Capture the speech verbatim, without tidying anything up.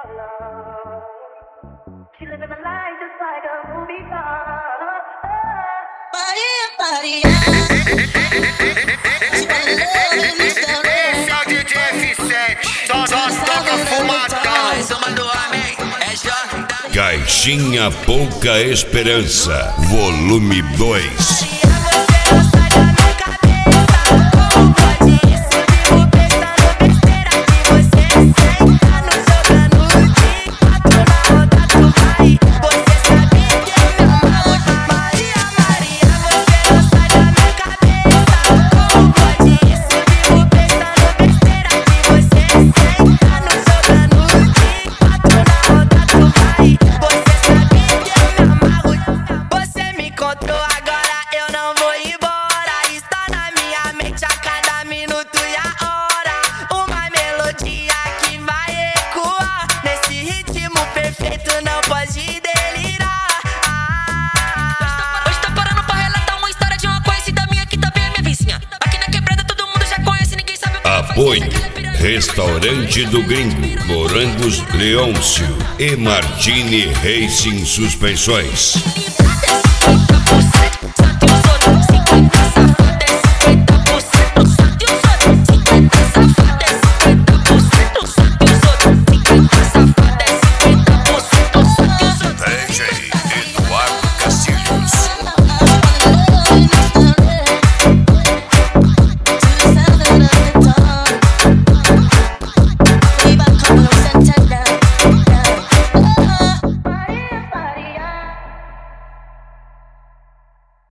She living a life just like a movie star. Maria, Maria. Esse é o D J F sete, só nós toca fumadão. Caixinha Pouca Esperança, volume dois. Apoio Restaurante do Gringo, Morangos Leôncio e Martini Racing Suspensões.